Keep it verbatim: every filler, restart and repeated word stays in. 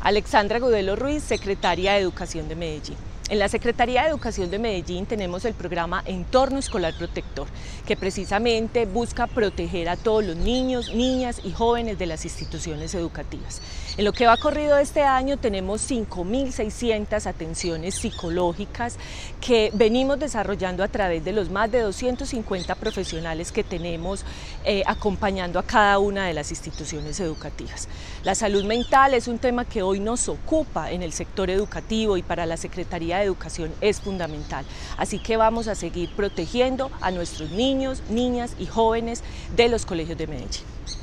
Alexandra Gudelo Ruiz, secretaria de Educación de Medellín. En la Secretaría de Educación de Medellín tenemos el programa Entorno Escolar Protector, que precisamente busca proteger a todos los niños, niñas y jóvenes de las instituciones educativas. En lo que va corrido este año tenemos cinco mil seiscientas atenciones psicológicas que venimos desarrollando a través de los más de doscientos cincuenta profesionales que tenemos eh, acompañando a cada una de las instituciones educativas. La salud mental es un tema que hoy nos ocupa en el sector educativo y para la Secretaría de Educación es fundamental. Así que vamos a seguir protegiendo a nuestros niños, niñas y jóvenes de los colegios de Medellín.